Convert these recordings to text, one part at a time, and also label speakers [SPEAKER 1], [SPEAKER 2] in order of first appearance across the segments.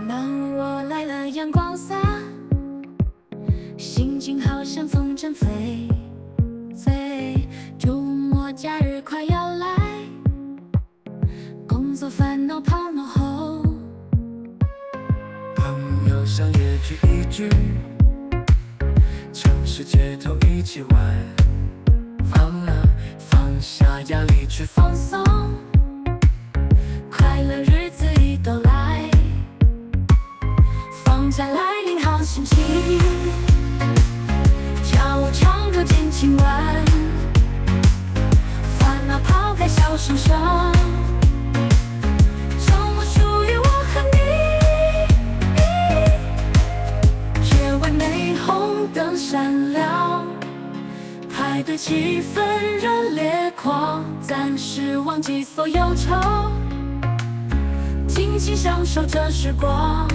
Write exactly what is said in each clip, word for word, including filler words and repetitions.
[SPEAKER 1] 当我来了，阳光洒，心情好像风筝飞飞。周末假日快要来，工作烦恼抛脑后，
[SPEAKER 2] 朋友相约聚一聚，城市街头一起玩。放啊，放下压力去放松，
[SPEAKER 1] 快乐日子已到来。放假来临，好心情，跳舞唱歌尽情玩，烦恼抛开笑声声。周末属于我和你，夜晚霓虹灯闪亮，派对气氛热烈狂，暂时忘记所有愁，尽情享受这时光。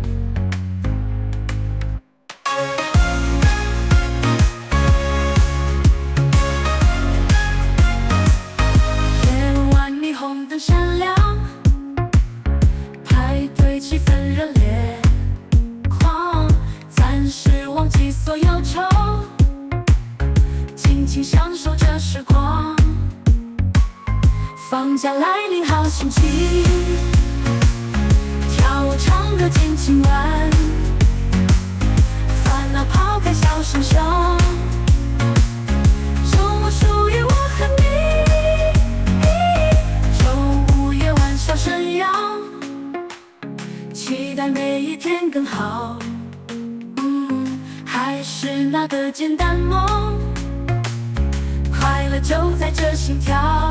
[SPEAKER 1] 夜晚霓虹灯闪亮，派对气氛热烈狂，暂时忘记所有愁，尽情享受这时光。放假来临，好心情，跳舞唱歌尽情玩，烦恼抛开笑声声。周末属于我和你，周五夜晚笑声扬，期待每一天更好。嗯，还是那个简单梦，快乐就在这心跳。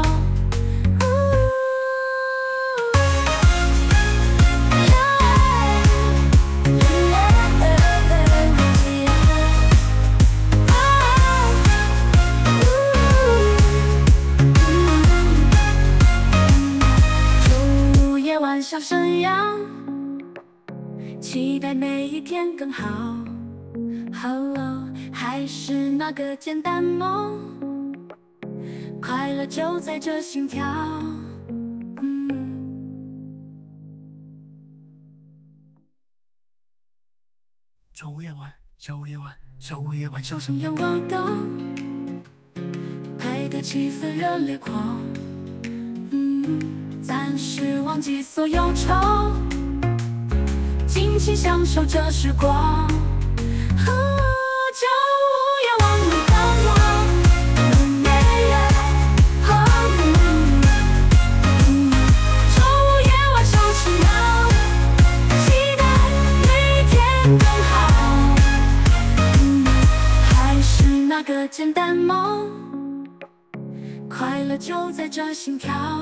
[SPEAKER 1] 周五夜晚笑声扬，期待每一天更好。哦，还是那个简单梦，快乐就在这心跳。嗯，
[SPEAKER 2] 周五夜晚，周五夜晚，周五夜晚，笑声
[SPEAKER 1] 阳光灯，派对气氛热烈狂。嗯，暂时忘记所有愁，尽情享受这时光。哦，周五夜晚的灯光，嗯耶耶哦嗯周五夜晚笑声扬，期待每一天更好。嗯，还是那个简单梦，快乐就在这心跳。